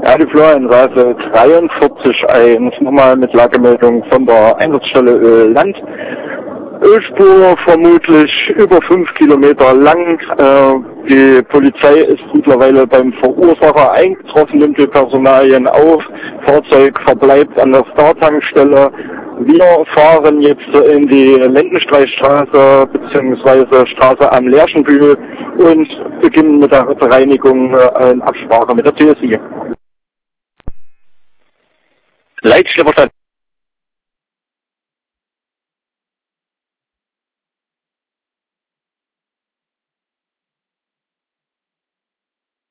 Ja, die Florianstraße 43.1, nochmal mit Lagemeldung von der Einsatzstelle Land. Ölspur vermutlich über 5 Kilometer lang. Die Polizei ist mittlerweile beim Verursacher eingetroffen, nimmt die Personalien auf. Fahrzeug verbleibt an der Startankstelle. Wir fahren jetzt in die Lendenstreichstraße bzw. Straße am Lerchenbühl und beginnen mit der Bereinigung in Absprache mit der TSI. Leitschlepperstadt